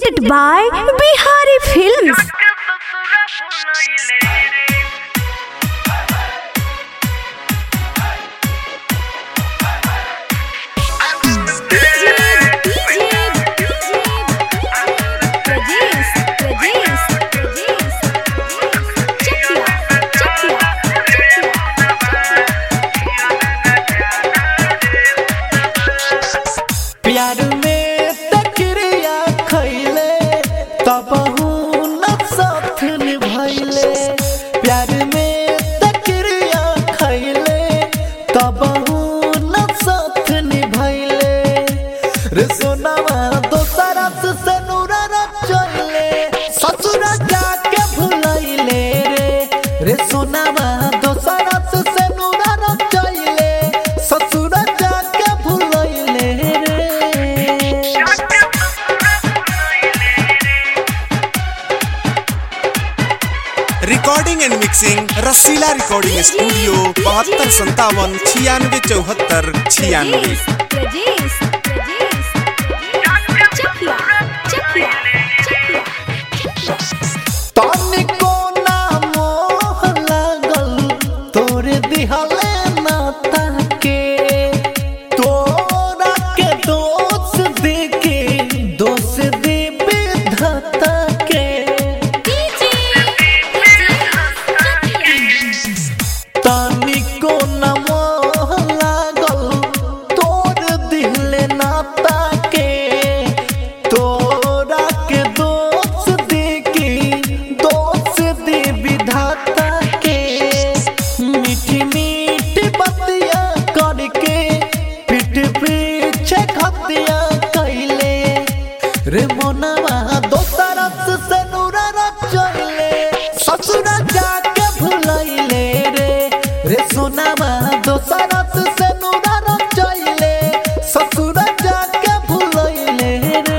presented by Bihari Films. प्यार में तकरिया खैले तबहू न साथ निभैले। प्यार में तकरिया खैले तबहू न साथ निभैले। रे सोनावा दोसरा से नूरा रचैले ससुरा जाके भुलैले रे सोनावा दोसरा से नूरा रचैले ससुरा जाके भुलैले recording and mixing Rasila recording studio 7257 96 74 96। तनिको ना मोह लागल तोरे दिहले नाता के। तोरा के दोष देके दोष दे विधाता के। तनिको ना मोह लागल तोर दिहले नाता के। तोरा के दोष देके दोष दे विधाता के। मीठी मीठी बतिया करके पीठ पीछे खतिया कैले रे मोनवा दोसरा से नूरा रचैले ससुरा जाके भुलैले रे सोनावा दोसरा से नूरा रचैले ससुरा जाके भुलैले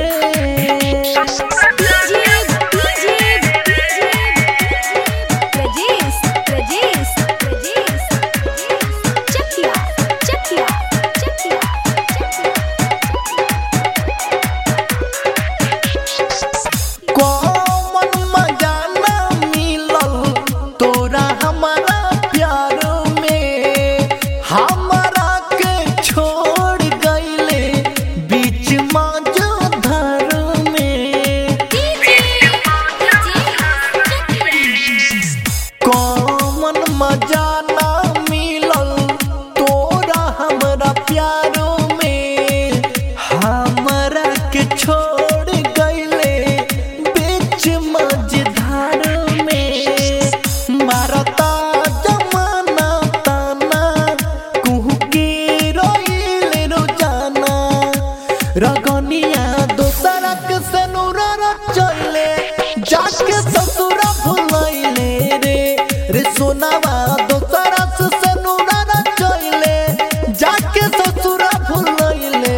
कौन मजा ना मिलल तोरा हमारा प्यार में। हमारा के छोड़ गईले बीच मझधार में। कौन मजा ना मिलल तोरा हमारा प्यार में। हमारा के छोड़ गईले बीच मझधार में। मारता जमाना ताना कुहू के रोइले रोजाना। रगनिया दोसरा से नूरा रचैले जाके ससुरा भुलैले रे सोनावा दोसरा से नूरा रचैले जाके ससुरा भुलैले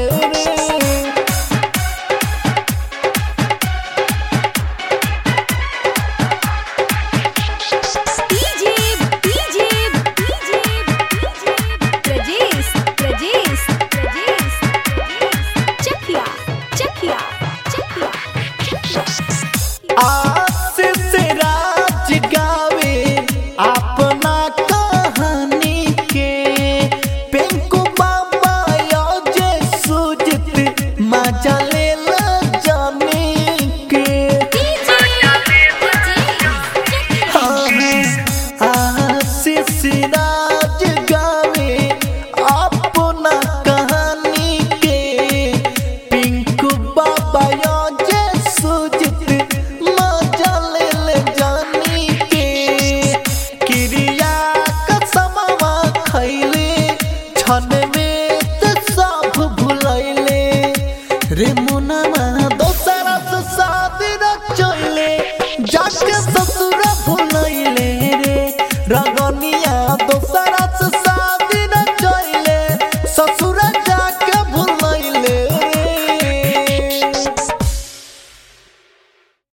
आ